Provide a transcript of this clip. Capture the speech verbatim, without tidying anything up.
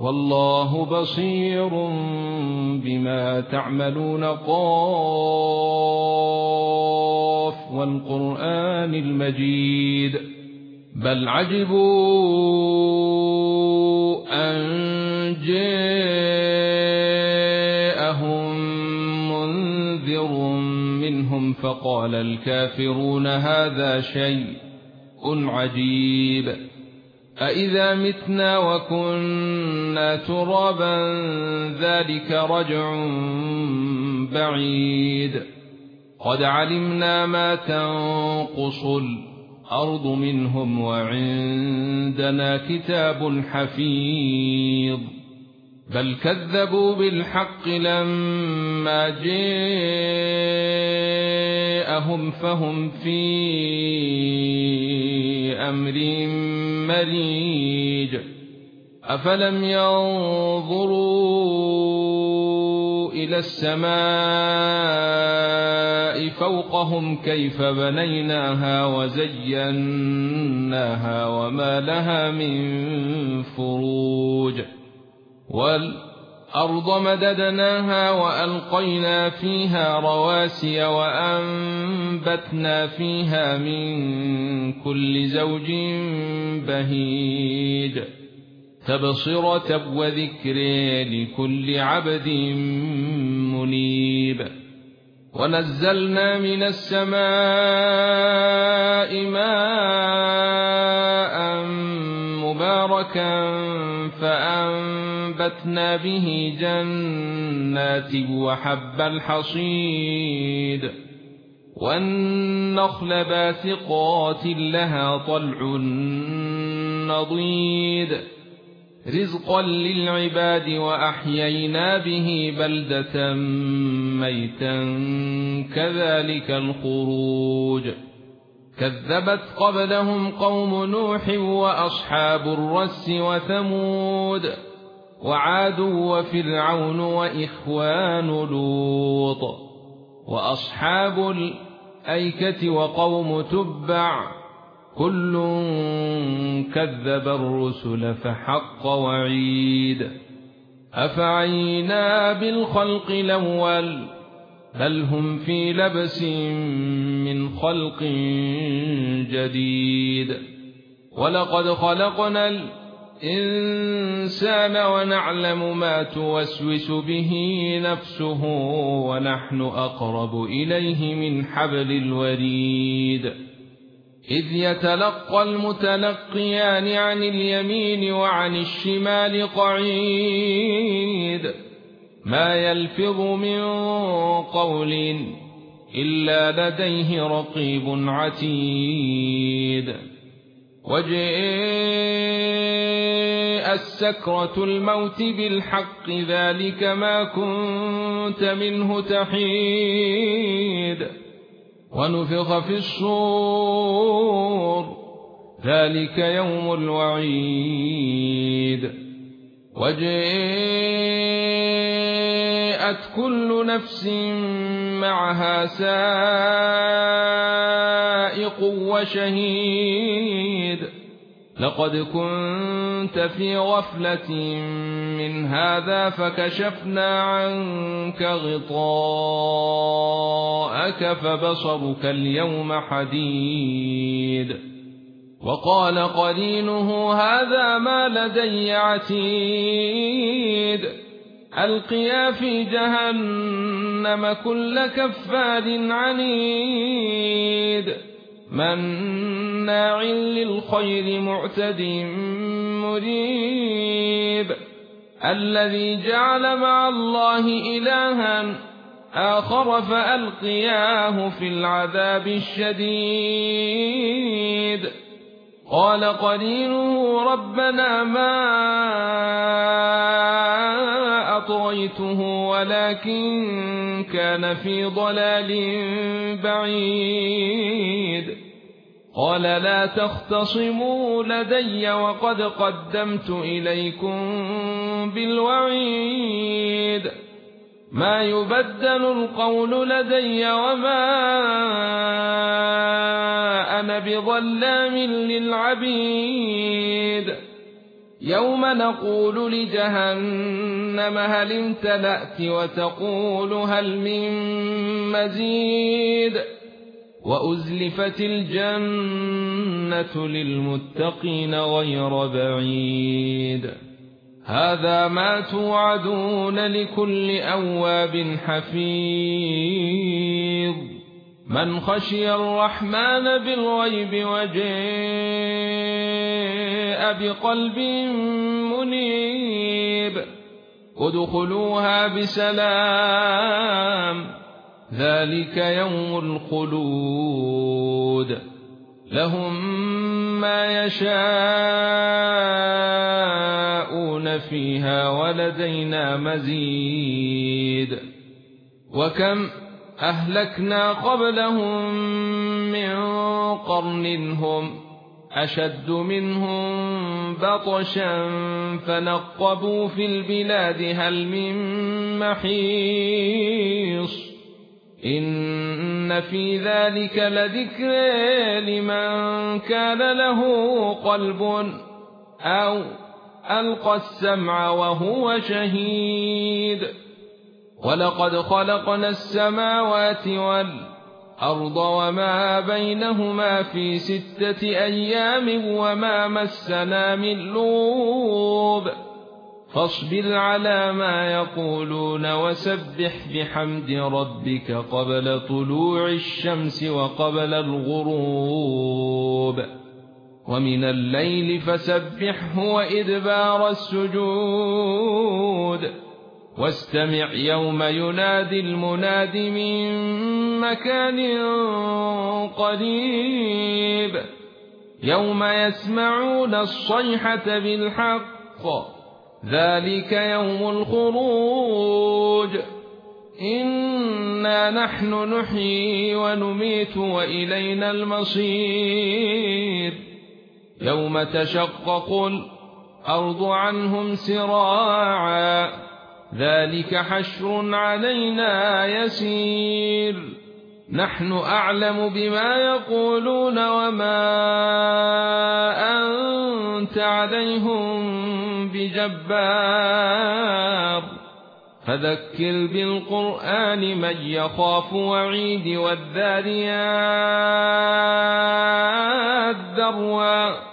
والله بصير بما تعملون. قاف والقرآن المجيد. بل عجبوا أن جاءهم منذر منهم فقال الكافرون هذا شيء عجيب. أإذا متنا وكنا ترابا ذلك رجع بعيد. قد علمنا ما تنقص الأرض منهم وعندنا كتاب حفيظ. بل كذبوا بالحق لما جاءهم فهم في أمر مريج. أفلم ينظروا إلى السماء فوقهم كيف بنيناها وزيناها وما لها من فروج. والأرض مددناها وألقينا فيها رواسي وأنبتنا فيها من كل زوج بهيج. تبصرة وذكر لكل عبد منيب. ونزلنا من السماء ماء مباركا فأنبتنا به جنات وحب الحصيد والنخل باسقات لها طلع نضيد رزقا للعباد وأحيينا به بلدة ميتا كذلك الخروج. كذبت قبلهم قوم نوح وأصحاب الرس وثمود وعاد وفرعون وإخوان لوط وأصحاب الأيكة وقوم تبع كل كذب الرسل فحق وعيد. أفعينا بالخلق الأول بل هم في لبس من خلق جديد. ولقد خلقنا الإنسان ونعلم ما توسوس به نفسه ونحن أقرب إليه من حبل الوريد. إذ يتلقى المتلقيان عن اليمين وعن الشمال قعيد ما يلفظ من قول إلا لديه رقيب عتيد. وجاءت سكرة الموت بالحق ذلك ما كنت منه تحيد. ونفخ في الصور ذلك يوم الوعيد. وجاءت كل نفس معها سائق وشهيد. لقد كنت في غفلة من هذا فكشفنا عنك غطاءك فبصرك اليوم حديد. وقال قرينه هذا ما لدي عتيد. ألقيا في جهنم كل كفار عنيد مناع للخير معتد مريب. الذي جعل مع الله إلها آخر فألقياه في العذاب الشديد. قال قرينه ربنا ما أطغيته ولكن كان في ضلال بعيد. قال لا تختصموا لدي وقد قدمت إليكم بالوعيد. ما يبدل القول لدي وما أنا بظلام للعبيد. يوم نقول لجهنم هل امتلأت وتقول هل من مزيد وأزلفت الجنة للمتقين غير بعيد هذا ما توعدون لكل أواب حفيظ من خشي الرحمن بالغيب وجاء بقلب منيب ادخلوها بسلام ذلك يوم الخلود لهم ما يشاءون فيها ولدينا مزيد وكم أهلكنا قبلهم من قرن هم أشد منهم بطشا فنقبوا في البلاد هل من محيص إن في ذلك لذكر لمن كان له قلب أو ألقى السمع وهو شهيد ولقد خلقنا السماوات والأرض وما بينهما في ستة أيام وما مسنا من لغوب فاصبر على ما يقولون وسبح بحمد ربك قبل طلوع الشمس وقبل الغروب ومن الليل فسبحه وإدبار السجود واستمع يوم ينادي المناد من مكان قريب يوم يسمعون الصيحة بالحق ذلك يوم الخروج إنا نحن نحيي ونميت وإلينا المصير يوم تشقق الأرض عنهم سراعا ذلك حشر علينا يسير نحن أعلم بما يقولون وما أنت عليهم بجبار فذكر بالقرآن من يخاف وعيد والذاريات ذروا